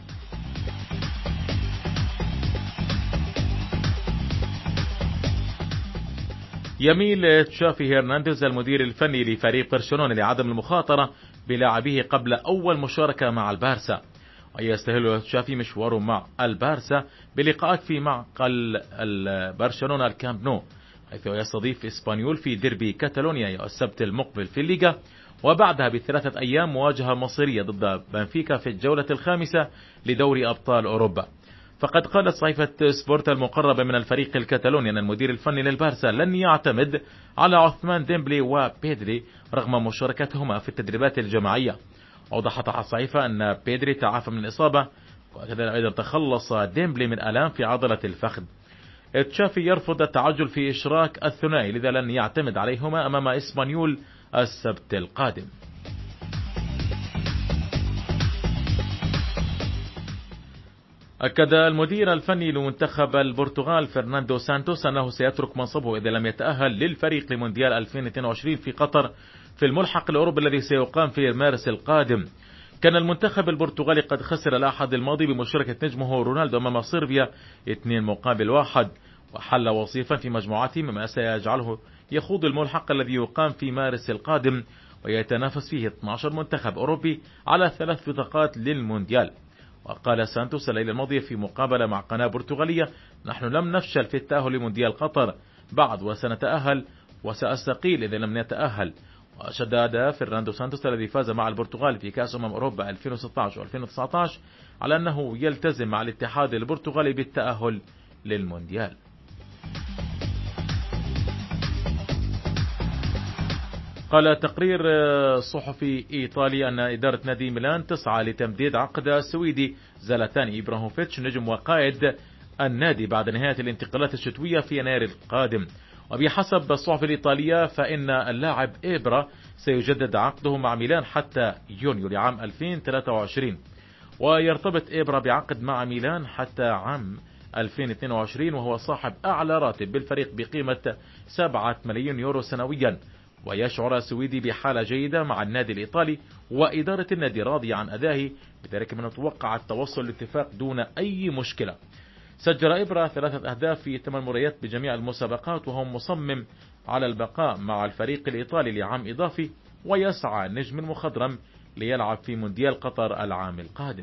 يميل تشافي هرنانديز المدير الفني لفريق برشلونة لعدم المخاطرة بلاعبيه قبل أول مشاركة مع البارسا، ويستهل تشافي مشواره مع البارسا بلقاءات في معقل برشلونة الكامب نو، حيث يستضيف إسبانيول في ديربي كاتالونيا السبت المقبل في الليغا، وبعدها بثلاثة أيام مواجهة مصيرية ضد بنفيكا في الجولة الخامسة لدوري أبطال أوروبا. فقد قالت صحيفة سبورت المقربة من الفريق الكتالوني أن المدير الفني للبارسا لن يعتمد على عثمان ديمبلي وبيدري رغم مشاركتهما في التدريبات الجماعية. أوضحت الصحيفة أن بيدري تعافى من الإصابة، وكذلك أيضا تخلص ديمبلي من آلام في عضلة الفخذ. تشافي يرفض التعجل في إشراك الثنائي، لذا لن يعتمد عليهما أمام إسبانيول السبت القادم. أكد المدير الفني لمنتخب البرتغال فرناندو سانتوس أنه سيترك منصبه إذا لم يتأهل للفريق لمونديال ألفين واثنين وعشرين في قطر في الملحق الأوروبي الذي سيقام في مارس القادم. كان المنتخب البرتغالي قد خسر الأحد الماضي بمشاركة نجمه رونالدو أمام صربيا اثنين مقابل واحد، وحل وصيفا في مجموعته، مما سيجعله يخوض الملحق الذي يقام في مارس القادم ويتنافس فيه اثني عشر منتخب أوروبي على ثلاث بطاقات للمونديال. وقال سانتوس الليلة الماضية في مقابلة مع قناة برتغالية: نحن لم نفشل في التأهل لمونديال قطر بعد وسنتأهل وسأستقيل إذا لم نتأهل. وشدد فرناندو سانتوس الذي فاز مع البرتغال في كأس أمم أوروبا ألفين وستة عشر وألفين وتسعة عشر على أنه يلتزم مع الاتحاد البرتغالي بالتأهل للمونديال. قال تقرير صحفي إيطالي أن إدارة نادي ميلان تسعى لتمديد عقد السويدي زلاتان إبراهيموفيتش نجم وقائد النادي بعد نهاية الانتقالات الشتوية في يناير القادم. وبحسب الصحف الإيطالية فإن اللاعب إبرا سيجدد عقده مع ميلان حتى يونيو لعام ألفين وثلاثة وعشرين، ويرتبط إبرا بعقد مع ميلان حتى عام ألفين واثنين وعشرين، وهو صاحب أعلى راتب بالفريق بقيمة سبعة ملايين يورو سنويا. ويشعر السويدي بحالة جيدة مع النادي الإيطالي، وإدارة النادي راضية عن أدائه، لذلك من المتوقع التوصل لاتفاق دون أي مشكلة. سجل إبرا ثلاثة أهداف في ثمان مباريات بجميع المسابقات، وهو مصمم على البقاء مع الفريق الإيطالي لعام إضافي، ويسعى النجم المخضرم ليلعب في مونديال قطر العام القادم.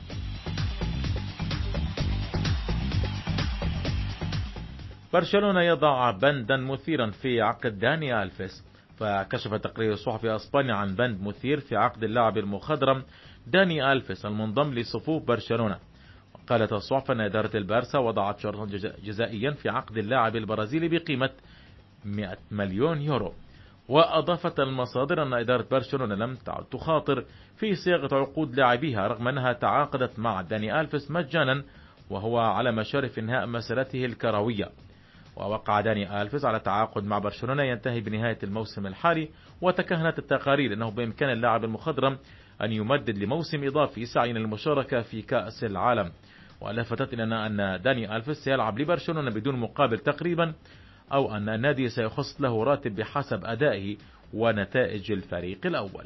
برشلونة يضع بندا مثيرا في عقد داني ألفيس. فكشف تقرير صحفي اسباني عن بند مثير في عقد اللاعب المخضرم داني ألفيس المنضم لصفوف برشلونة. قالت الصحف أن إدارة البارسا وضعت شرطا جزائيا في عقد اللاعب البرازيلي بقيمة مئة مليون يورو. وأضافت المصادر أن إدارة برشلونة لم تعد تخاطر في صياغة عقود لاعبيها رغم أنها تعاقدت مع داني ألفيس مجانا وهو على مشارف إنهاء مسيرته الكروية. ووقع داني ألفيس على تعاقد مع برشلونة ينتهي بنهاية الموسم الحالي، وتكهنت التقارير أنه بإمكان اللاعب المخضرم أن يمدد لموسم إضافي سعيا للمشاركة في كأس العالم. ولفتت إلى أن داني ألفيس سيلعب لبرشلونة بدون مقابل تقريبا، أو أن النادي سيخصص له راتب بحسب أدائه ونتائج الفريق الأول.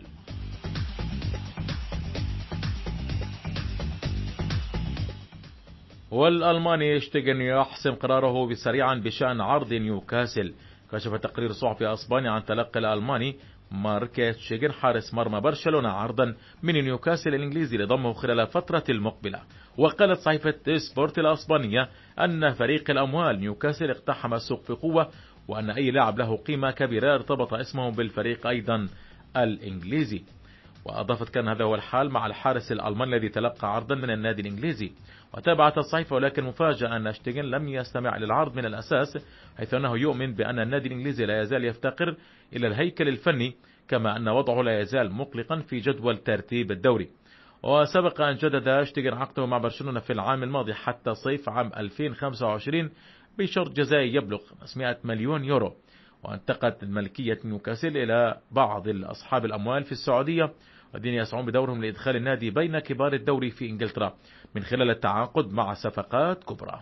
والألماني شتيغن يحسم قراره بسريعا بشأن عرض نيوكاسل. كشف تقرير صحفي اسباني عن تلقي الألماني مارك شتيغن حارس مرمى برشلونة عرضا من نيوكاسل الإنجليزي لضمه خلال الفترة المقبلة. وقالت صحيفة سبورت الأسبانية أن فريق الأموال نيوكاسل اقتحم السوق في قوة، وأن أي لاعب له قيمة كبيرة ارتبط اسمه بالفريق أيضا الإنجليزي. وأضافت كان هذا هو الحال مع الحارس الألماني الذي تلقى عرضا من النادي الإنجليزي. وتابعت الصحيفة ولكن مفاجأة أن شتيغن لم يستمع للعرض من الأساس، حيث أنه يؤمن بأن النادي الإنجليزي لا يزال يفتقر إلى الهيكل الفني، كما أن وضعه لا يزال مقلقا في جدول ترتيب الدوري. وسبق أن جدد شتيغن عقده مع برشلونة في العام الماضي حتى صيف عام ألفين وخمسة وعشرين بشرط جزائي يبلغ خمسمئة مليون يورو. وانتقلت ملكية نيوكاسل إلى بعض أصحاب الأموال في السعودية، والذين يسعون بدورهم لإدخال النادي بين كبار الدوري في إنجلترا من خلال التعاقد مع صفقات كبرى.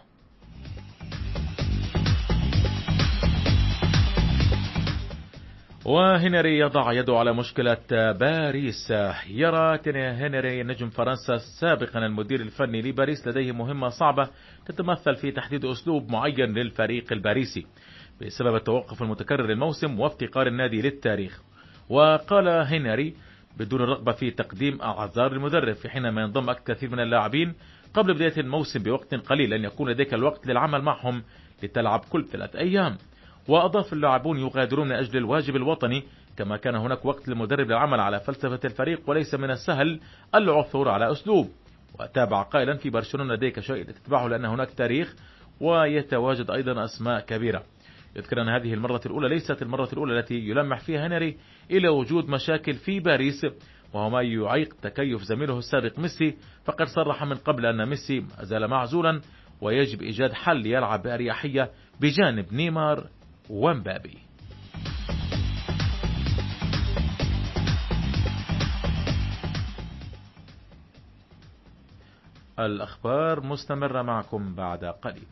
وهنري يضع يده على مشكلة باريس. يرى هنري نجم فرنسا سابقا المدير الفني لباريس لديه مهمة صعبة تتمثل في تحديد أسلوب معين للفريق الباريسي بسبب التوقف المتكرر للموسم وافتقار النادي للتاريخ. وقال هنري بدون الرغبة في تقديم أعذار للمدرب في حينما ينضم الكثير من اللاعبين قبل بداية الموسم بوقت قليل أن يكون لديك الوقت للعمل معهم لتلعب كل ثلاث أيام. وأضاف اللاعبون يغادرون من أجل الواجب الوطني، كما كان هناك وقت للمدرب للعمل على فلسفة الفريق، وليس من السهل العثور على أسلوب. وتابع قائلا في برشلونة لديك شيء تتبعه لأن هناك تاريخ ويتواجد أيضا أسماء كبيرة. يذكر أن هذه المرة الأولى ليست المرة الأولى التي يلمح فيها هنري إلى وجود مشاكل في باريس وهو ما يعيق تكيف زميله السابق ميسي، فقد صرح من قبل أن ميسي ما زال معزولا ويجب إيجاد حل يلعب بأريحية بجانب نيمار ومبابي. الأخبار مستمرة معكم بعد قليل.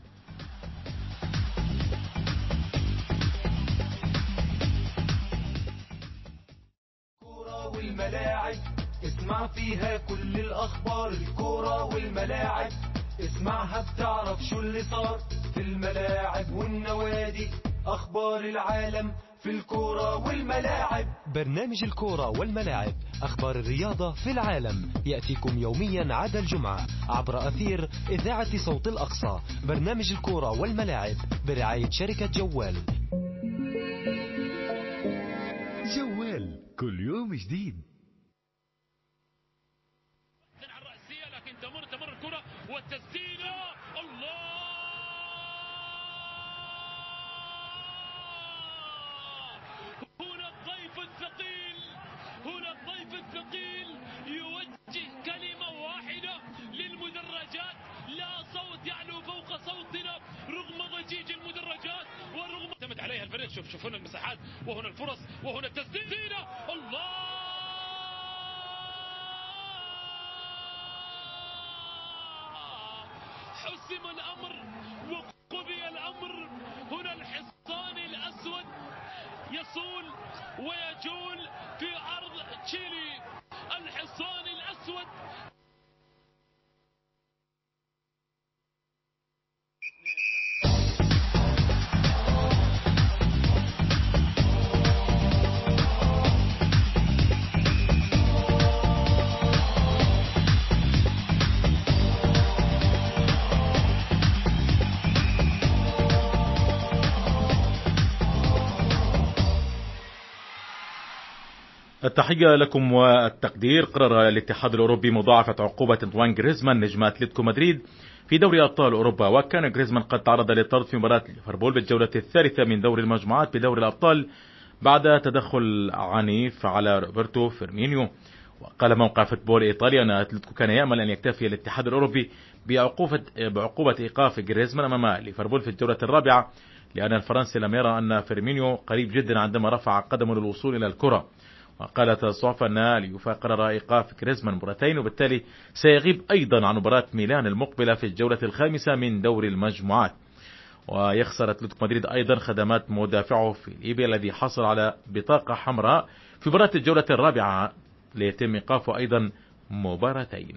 الكورة والملاعب اسمع فيها كل الأخبار. الكورة والملاعب اسمعها بتعرف شو اللي صار في الملاعب والنوادي. أخبار العالم في الكورة والملاعب. برنامج الكورة والملاعب أخبار الرياضة في العالم يأتيكم يوميا عدا الجمعة عبر أثير إذاعة صوت الأقصى. برنامج الكورة والملاعب برعاية شركة جوال. جوال كل يوم جديد. الرأسية لكن تمر تمر الكرة والتسديدة. الله هنا الضيف الثقيل هنا الضيف الثقيل يوجه كلمة واحدة للمدرجات. لا صوت يعلو فوق صوتنا رغم ضجيج المدرجات ورغم اعتمد عليها الفريق. شوف شوف هنا المساحات وهنا الفرص وهنا التسديدة. الله حسم الأمر وقضي الأمر. هنا الحصان الأسود يصول ويجول في أرض تشيلي. الحصان الأسود التحية لكم والتقدير. قرر الاتحاد الأوروبي مضاعفة عقوبة أنطوان غريزمان نجم أتلتيكو مدريد في دوري أبطال أوروبا. وكان غريزمان قد تعرض للطرد في مباراة ليفربول بالجولة الثالثة من دوري المجموعات بدوري الأبطال بعد تدخل عنيف على روبرتو فيرمينيو. وقال موقع فوتبول إيطاليا أن أتلتيكو كان يأمل أن يكتفي الاتحاد الأوروبي بعقوبة بعقوبة إيقاف غريزمان أمام ليفربول في الجولة الرابعة، لأن الفرنسي لم يرى أن فيرمينيو قريب جدا عندما رفع قدمه للوصول إلى الكرة. وقالت الصحف أن ليوفا قرر إيقاف غريزمان مرتين وبالتالي سيغيب أيضا عن مباراة ميلان المقبلة في الجولة الخامسة من دوري المجموعات. ويخسر أتلتيكو مدريد أيضا خدمات مدافعه في ليبيا الذي حصل على بطاقة حمراء في مباراة الجولة الرابعة ليتم إيقافه أيضا مباراتين.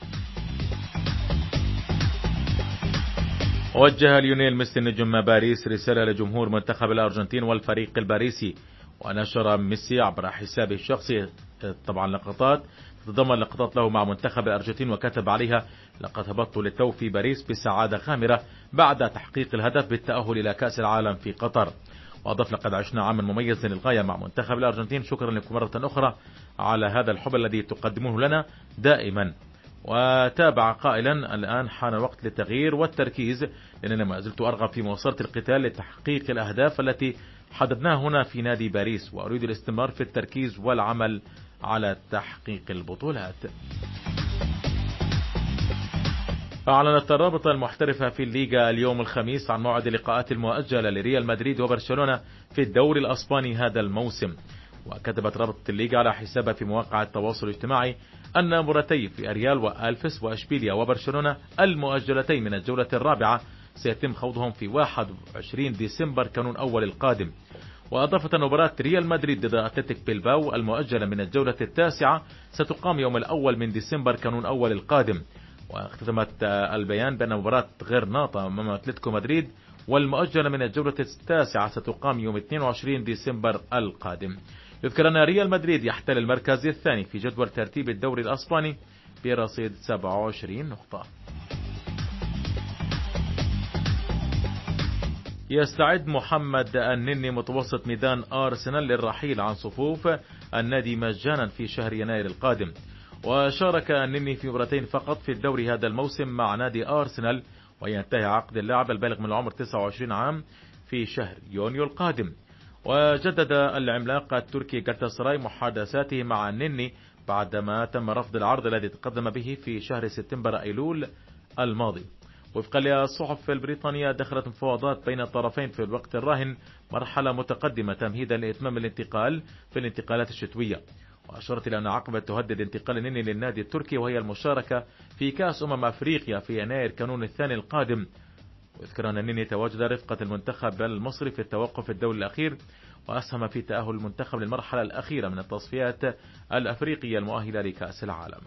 وجه ليونيل ميسي نجم باريس رسالة لجمهور منتخب الأرجنتين والفريق الباريسي. ونشر ميسي عبر حسابه الشخصي طبعا لقطات تتضمن لقطات له مع منتخب الأرجنتين وكتب عليها: لقد هبطت للتو في باريس بسعادة غامرة بعد تحقيق الهدف بالتأهل إلى كأس العالم في قطر. وأضاف: لقد عشنا عاما مميزا للغاية مع منتخب الأرجنتين، شكرا لكم مرة أخرى على هذا الحب الذي تقدمونه لنا دائما. وتابع قائلا: الآن حان الوقت للتغيير والتركيز، لأننا ما زلت أرغب في مواصلة القتال لتحقيق الأهداف التي حددناها هنا في نادي باريس، وأريد الاستمرار في التركيز والعمل على تحقيق البطولات. أعلنت الرابطة المحترفة في الليغا اليوم الخميس عن موعد اللقاءات المؤجلة لريال مدريد وبرشلونة في الدوري الأسباني هذا الموسم. وكتبت رابطة الليغا على حسابها في مواقع التواصل الاجتماعي أن مباراتي في أريال وألفس وأشبيليا وبرشلونة المؤجلتين من الجولة الرابعة سيتم خوضهم في واحد وعشرين ديسمبر كانون أول القادم. وأضافت أن مباراة ريال مدريد ضد أتلتيك بيلباو المؤجلة من الجولة التاسعة ستقام يوم الأول من ديسمبر كانون أول القادم. واختتمت البيان بأن مباراة غرناطة أمام أتلتيكو مدريد والمؤجلة من الجولة التاسعة ستقام يوم اثنين وعشرين ديسمبر القادم. يذكر أن ريال مدريد يحتل المركز الثاني في جدول ترتيب الدوري الأسباني برصيد سبعة وعشرين نقطة. يستعد محمد النني متوسط ميدان أرسنال للرحيل عن صفوف النادي مجانا في شهر يناير القادم. وشارك النني في مباراتين فقط في الدوري هذا الموسم مع نادي أرسنال، وينتهي عقد اللاعب البالغ من العمر تسعة وعشرين عام في شهر يونيو القادم. وجدد العملاق التركي جالاتاسراي محادثاته مع النني بعدما تم رفض العرض الذي تقدم به في شهر سبتمبر أيلول الماضي. وفقا للصحف البريطانية دخلت مفاوضات بين الطرفين في الوقت الراهن مرحلة متقدمة تمهيدا لإتمام الانتقال في الانتقالات الشتوية. وأشارت إلى أن عقبة تهدد انتقال النني للنادي التركي وهي المشاركة في كأس أمم أفريقيا في يناير كانون الثاني القادم. وذكر أن النني تواجد رفقة المنتخب المصري في التوقف الدولي الأخير، وأسهم في تأهل المنتخب للمرحلة الأخيرة من التصفيات الأفريقية المؤهلة لكأس العالم.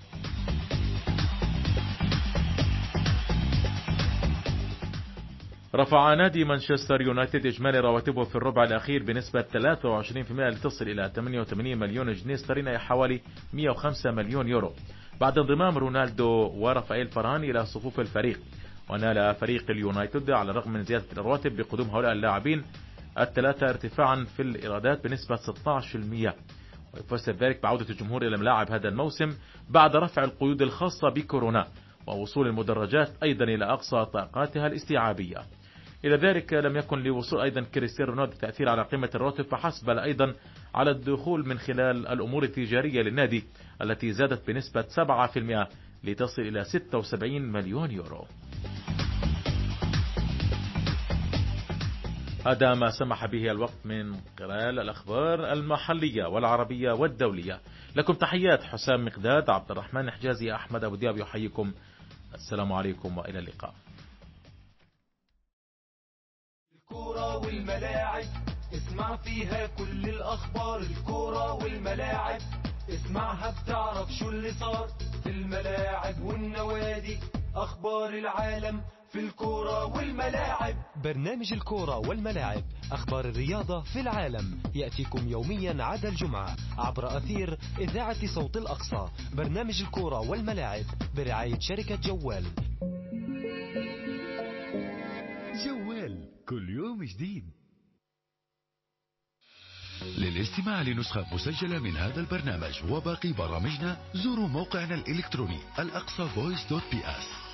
رفع نادي مانشستر يونايتد إجمالي رواتبه في الربع الأخير بنسبة ثلاثة وعشرين بالمئة لتصل إلى ثمانية وثمانين مليون جنيه استرليني، حوالي مئة وخمسة مليون يورو، بعد انضمام رونالدو ورافائيل فران إلى صفوف الفريق. ونال فريق اليونايتد على الرغم من زيادة الرواتب بقدوم هؤلاء اللاعبين الثلاثة ارتفاعا في الإيرادات بنسبة ستة عشر بالمئة، ويفسر ذلك بعودة الجمهور إلى الملاعب هذا الموسم بعد رفع القيود الخاصة بكورونا، ووصول المدرجات أيضا إلى أقصى طاقاتها الاستيعابية. إلى ذلك لم يكن لوصول أيضا كريستيانو رونالدو تأثير على قيمة الراتب فحسب، بل أيضا على الدخول من خلال الأمور التجارية للنادي التي زادت بنسبة سبعة بالمئة لتصل إلى ستة وسبعين مليون يورو. هذا ما سمح به الوقت من خلال الأخبار المحلية والعربية والدولية. لكم تحيات حسام مقداد، عبد الرحمن حجازي، أحمد أبو دياب يحييكم. السلام عليكم وإلى اللقاء. الكورة والملاعب اسمع فيها كل الأخبار. الكورة والملاعب اسمعها بتعرف شو اللي صار في الملاعب والنوادي. أخبار العالم في الكورة والملاعب. برنامج الكورة والملاعب، أخبار الرياضة في العالم، يأتيكم يوميا عدا الجمعة عبر أثير إذاعة صوت الأقصى. برنامج الكورة والملاعب برعاية شركة جوال. جوال كل يوم جديد. للاستماع لنسخة مسجلة من هذا البرنامج وباقي برامجنا زوروا موقعنا الإلكتروني الأقصى فويس دوت بي اس.